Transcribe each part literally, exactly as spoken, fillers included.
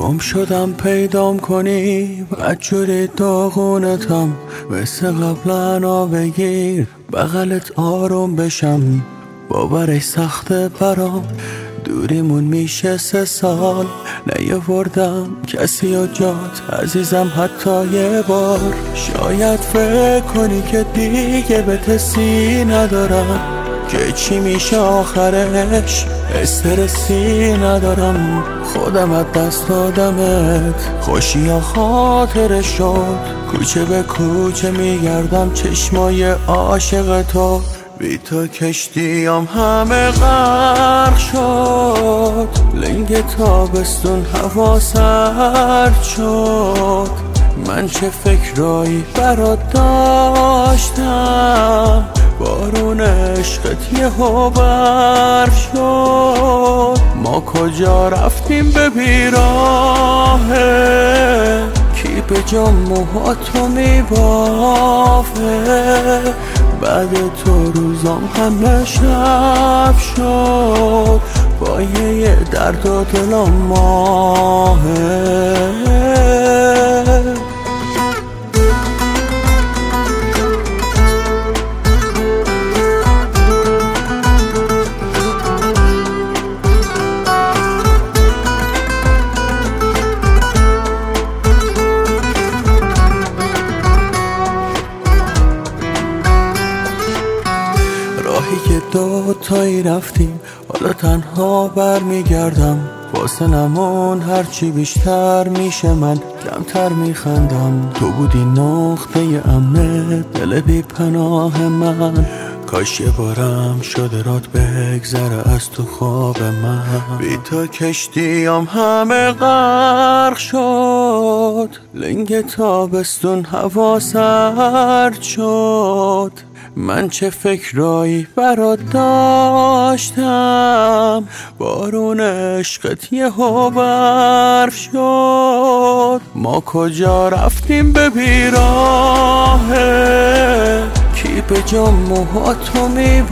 گم شدم پیدام کنی بدجوری داغونتم، مثل قبلا بگیر بغلت آروم بشم. باورش سخته برام دوریمون میشه سه سال، نیاوردم کسی و جات عزیزم حتی یه بار. شاید فکر کنی که دیگه به تسی ندارم، که چی میشه آخرش استرسی ندارم. خودم از دست دادمت، خوشی یا خاطر شد. کوچه به کوچه میگردم چشمای عاشق تو، بی تو کشتیم همه غرق شد. لنگ تابستون هوا سرد شد، من چه فکرایی برات داشتم. بارون عشقت یهو برف شد. ما کجا رفتیم به بیراهه، کی به جا موهاتو میبافه. بعد تو روزام همه شب شد، پایه درد و دلم ماهه. راهی که دو تایی رفتیم، حالا تنها برمیگردم. فاصلمون هرچی بیشتر میشه من کمتر میخندم. تو بودی نقطه امن دل بی پناه من، کاش یه بارم شده رات بگذره از تو خواب من. بی تو کشتیم همه غرق شد، لنگ تابستون هوا سرد شد. من چه فکرایی برات داشتم، بارون عشقت یهو برف شد. ما کجا رفتیم به بیراهه، کی به جا موهاتو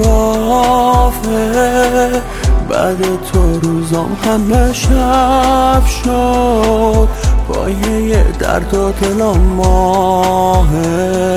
میبافه. بعد تو روزام همه شب شد، پایه درد و دلم ماهه.